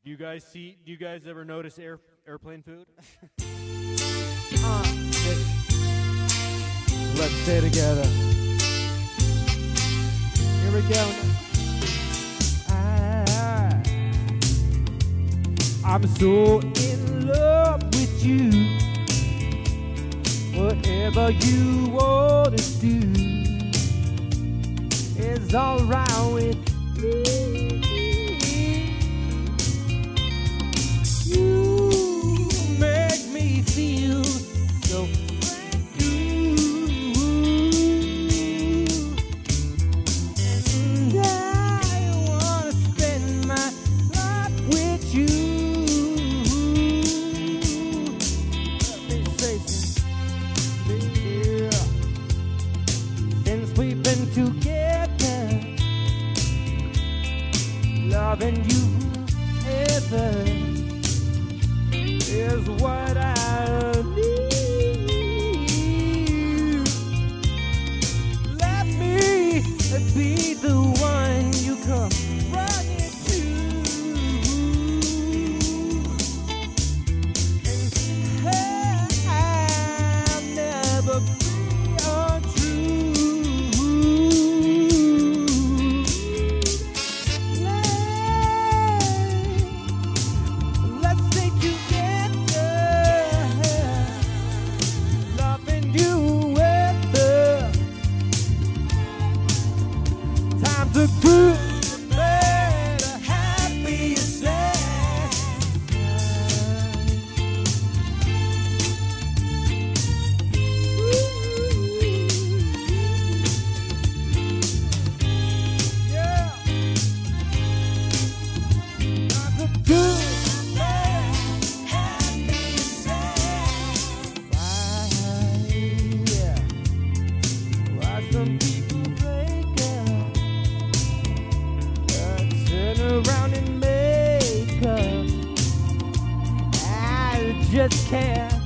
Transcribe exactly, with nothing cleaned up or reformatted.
Do you guys see? Do you guys ever notice air, airplane food? uh, let's stay together. Here we go. I, I'm so in love with you. Whatever you want to do is all right with me. You make me feel so brand new, and I wanna spend my life with you. Let me say something, yeah. Since we've been together, loving you ever is what I need. Let me be the one you come running to, and I'll never be untrue. Let, let's stay together. Loving you weather. Times are good, bad, happy, sad. Yeah. Times are good, bad, happy, sad. Why, yeah. Why some people break up, uh, turn around and make up. I just can't